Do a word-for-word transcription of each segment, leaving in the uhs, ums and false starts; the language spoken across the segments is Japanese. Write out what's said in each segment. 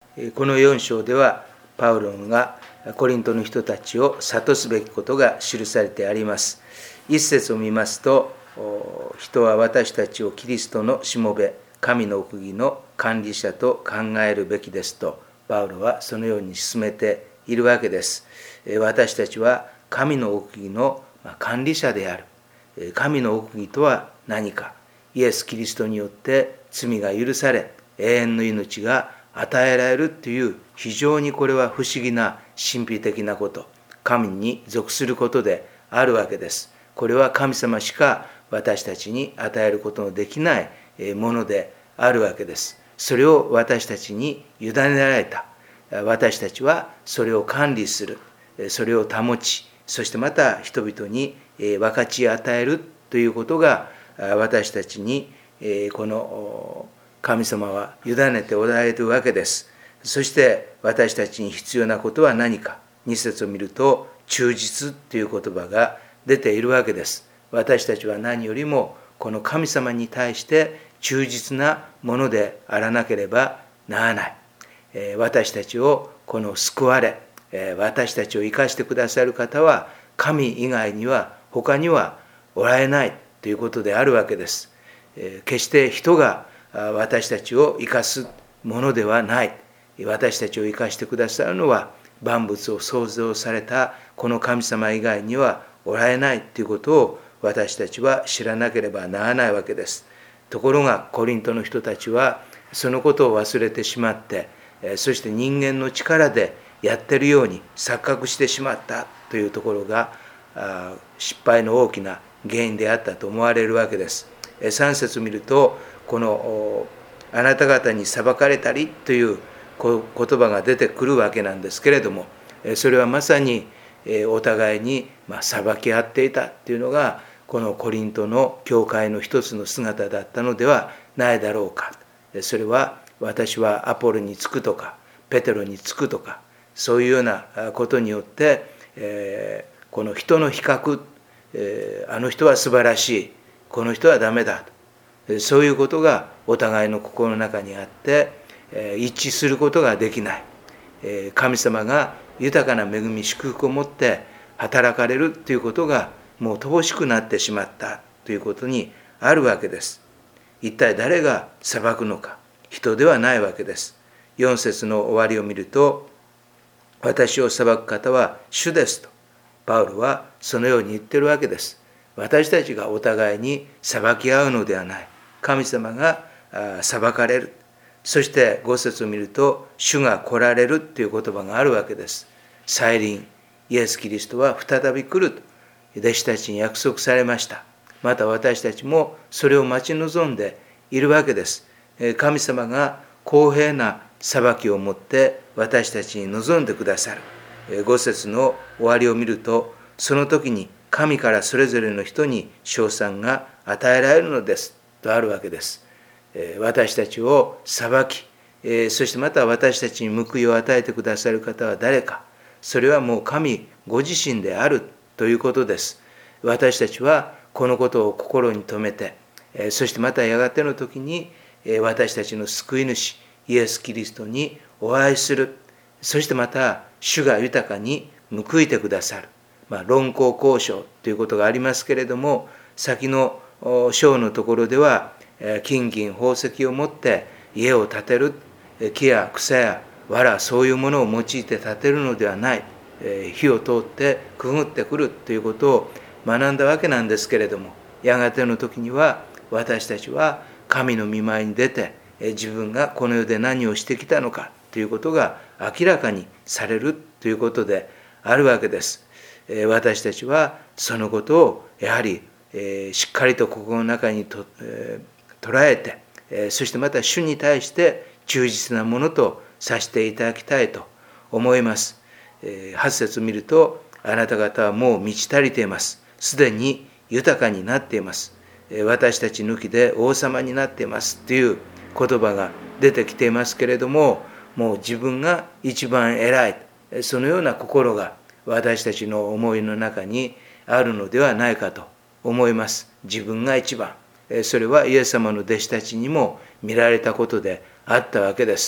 このよん章ではパウロがコリントの人たちを諭すべきことが記されてあります。一節を見ますと、人は私たちをキリストのしもべ、神の奥義の管理者と考えるべきですと、パウロはそのように進めているわけです。私たちは神の奥義の管理者である。神の奥義とは何か。イエス・キリストによって罪が許され、永遠の命が与えられるという、非常にこれは不思議な神秘的なこと、神に属することであるわけです。これは神様しか私たちに与えることのできないものであるわけです。それを私たちに委ねられた。私たちはそれを管理する、それを保ち、そしてまた人々に分かち与えるということが、私たちにこの神様は委ねておられるわけです。そして私たちに必要なことは何か。に節を見ると、忠実という言葉が出ているわけです。私たちは何よりもこの神様に対して忠実なものであらなければならない。私たちをこの救われ、私たちを生かしてくださる方は神以外には他にはおられないということであるわけです。決して人が私たちを生かすものではない。私たちを生かしてくださるのは万物を創造されたこの神様以外にはおられないということを私たちは知らなければならないわけです。ところがコリントの人たちはそのことを忘れてしまって、そして人間の力でやってるように錯覚してしまったというところが失敗の大きな原因であったと思われるわけです。さん節を見ると、このあなた方に裁かれたりという言葉が出てくるわけなんですけれども、それはまさにお互いに裁き合っていたというのがこのコリントの教会の一つの姿だったのではないだろうか。それは私はアポロにつくとかペテロにつくとか、そういうようなことによってこの人の比較、あの人は素晴らしい、この人はダメだ、そういうことがお互いの心の中にあって一致することができない。神様が豊かな恵み祝福を持って働かれるということがもう乏しくなってしまったということにあるわけです。一体誰が裁くのか。人ではないわけです。よん節の終わりを見ると、私を裁く方は主ですとパウロはそのように言ってるわけです。私たちがお互いに裁き合うのではない。神様が裁かれる。そしてご節を見ると、主が来られるという言葉があるわけです。再臨、イエス・キリストは再び来ると弟子たちに約束されました。また私たちもそれを待ち望んでいるわけです。神様が公平な裁きをもって私たちに望んでくださる。ご節の終わりを見ると、その時に神からそれぞれの人に称賛が与えられるのですとあるわけです。私たちを裁き、そしてまた私たちに報いを与えてくださる方は誰か。それはもう神ご自身であるということです。私たちはこのことを心に留めて、そしてまたやがての時に私たちの救い主イエス・キリストにお会いする。そしてまた主が豊かに報いてくださる。まあ、論功行賞ということがありますけれども、先の章のところでは金銀宝石を持って家を建てる、木や草や藁、そういうものを用いて建てるのではない、火を通ってくぐってくるということを学んだわけなんですけれども、やがての時には私たちは神の御前に出て、自分がこの世で何をしてきたのかということが明らかにされるということであるわけです。私たちはそのことをやはりしっかりと心の中にと捉えて、そしてまた主に対して忠実なものとさせていただきたいと思います。はち節見ると、あなた方はもう満ち足りています。すでに豊かになっています。私たち抜きで王様になっていますという言葉が出てきていますけれども、もう自分が一番偉い、そのような心が私たちの思いの中にあるのではないかと思います。自分が一番。それはイエス様の弟子たちにも見られたことであったわけです。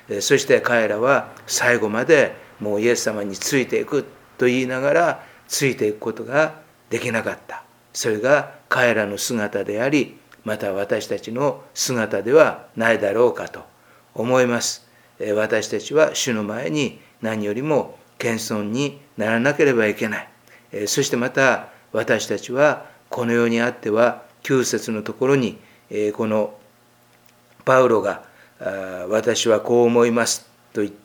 そして彼らは最後までもうイエス様についていくと言いながらついていくことができなかった。それが彼らの姿であり、また私たちの姿ではないだろうかと思います。私たちは主の前に何よりも謙遜にならなければいけない。そしてまた私たちはこの世にあってはきゅう節のところにこのパウロが私はこう思いますと言って、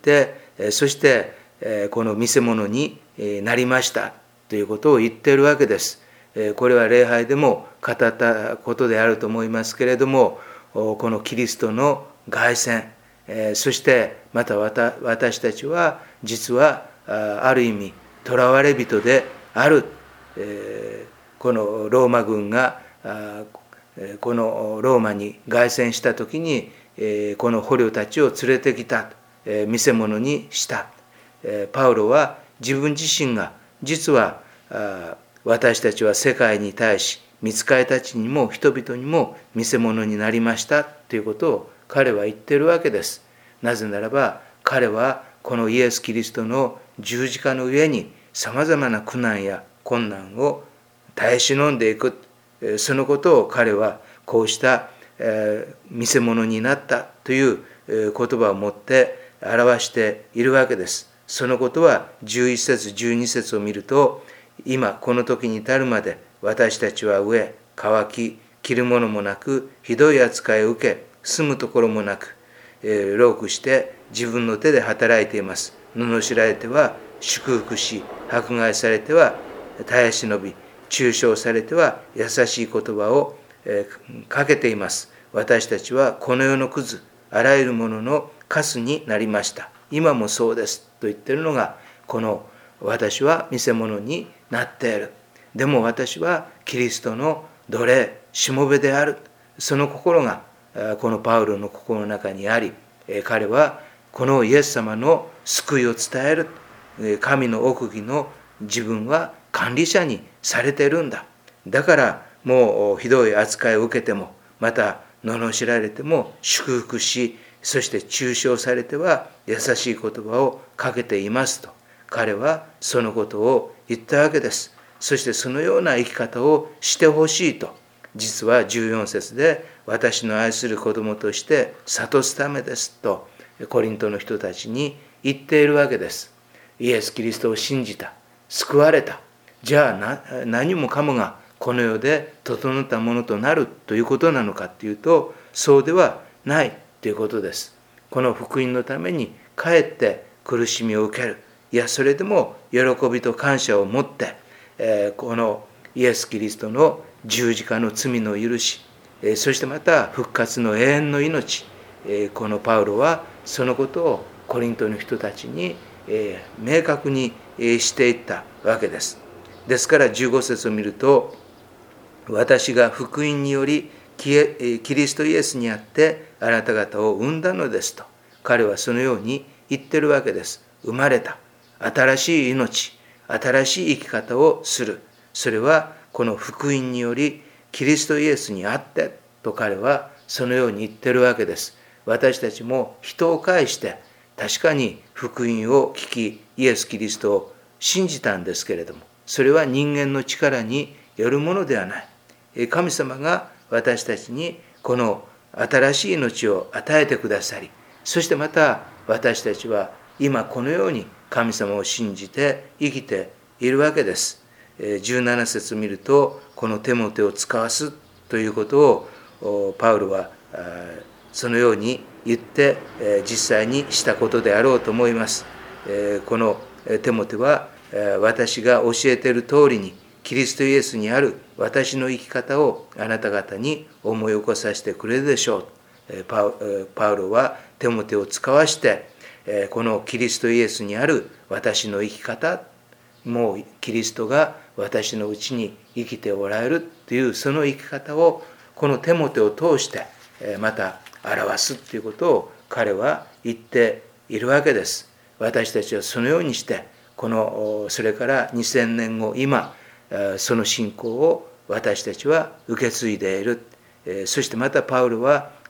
そしてこの見せ物になりましたということを言っているわけです。これは礼拝でも語ったことであると思いますけれども、このキリストの凱旋、そしてまた私たちは実はある意味囚われ人である。このローマ軍がこのローマに凱旋した時にこの捕虜たちを連れてきた、見せ物にした。パウロは自分自身が実は私たちは世界に対し御使いたちにも人々にも見せ物になりましたということを彼は言っているわけです。なぜならば彼はこのイエス・キリストの十字架の上にさまざまな苦難や困難を耐え忍んでいく、そのことを彼はこうした見せ物になったという言葉をもって表しているわけです。そのことはじゅういち節じゅうに節を見ると、今この時に至るまで私たちは飢え渇き着るものもなくひどい扱いを受け住むところもなく、労苦して自分の手で働いています。罵られては祝福し、迫害されては耐え忍び、中傷されては優しい言葉をかけています。私たちはこの世のクズ、あらゆるもののカスになりました。今もそうですと言っているのが、この私は見せ物になっている。でも私はキリストの奴隷、しもべである。その心がこのパウロの心の中にあり、彼はこのイエス様の救いを伝える。神の奥義の自分は管理者にされているんだ。だからもうひどい扱いを受けても、また罵られても祝福し、そして中傷されては優しい言葉をかけていますと、彼はそのことを言ったわけです。そしてそのような生き方をしてほしいと、実はじゅうよん節で私の愛する子供として諭すためですとコリントの人たちに言っているわけです。イエス・キリストを信じた、救われた、じゃあ何もかもがこの世で整ったものとなるということなのかというと、そうではないということです。この福音のためにかえって苦しみを受ける、いやそれでも喜びと感謝を持って、えー、このイエス・キリストの十字架の罪の許し、えー、そしてまた復活の永遠の命、えー、このパウロはそのことをコリントの人たちに、えー、明確にしていったわけです。ですからじゅうご節を見ると、私が福音によりキリストイエスにあってあなた方を生んだのですと、彼はそのように言ってるわけです。生まれた新しい命、新しい生き方をする、それはこの福音によりキリストイエスにあってと彼はそのように言ってるわけです。私たちも人を介して確かに福音を聞きイエス・キリストを信じたんですけれども、それは人間の力によるものではない。神様が私たちにこの新しい命を与えてくださり、そしてまた私たちは今このように神様を信じて生きているわけです。じゅうなな節を見ると、このテモテを使わすということをパウロはそのように言って実際にしたことであろうと思います。このテモテは私が教えている通りにキリストイエスにある私の生き方をあなた方に思い起こさせてくれるでしょう。パウ、パウロはテモテを使わしてこのキリストイエスにある私の生き方、もうキリストが私のうちに生きておられるというその生き方をこのテモテを通してまた表すということを彼は言っているわけです。私たちはそのようにしてこのそれからにせんねんご今その信仰を私たちは受け継いでいる。そしてまたパウロは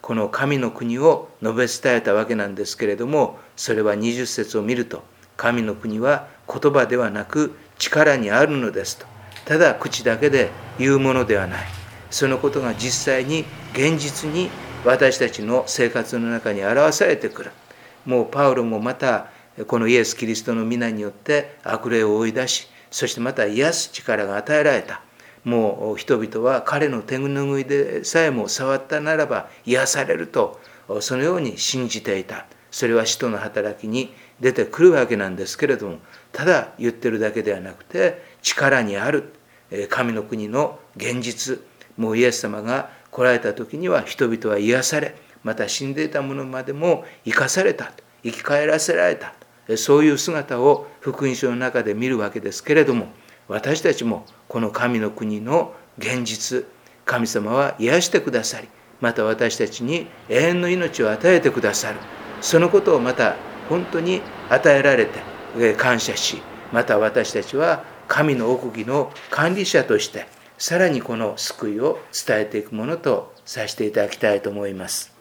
この神の国を述べ伝えたわけなんですけれども、それはにじゅっ節を見ると、神の国は言葉ではなく力にあるのですと。ただ口だけで言うものではない。そのことが実際に現実に私たちの生活の中に表されてくる。もうパウロもまたこのイエス・キリストの皆によって悪霊を追い出し、そしてまた癒す力が与えられた。もう人々は彼の手拭いでさえも触ったならば癒されると、そのように信じていた。それは使徒の働きに出てくるわけなんですけれども、ただ言ってるだけではなくて力にある神の国の現実、もうイエス様が来られた時には人々は癒され、また死んでいた者までも生かされた、生き返らせられた、そういう姿を福音書の中で見るわけですけれども、私たちもこの神の国の現実、神様は癒してくださり、また私たちに永遠の命を与えてくださる。そのことをまた本当に与えられて感謝し、また私たちは神の奥義の管理者としてさらにこの救いを伝えていくものとさせていただきたいと思います。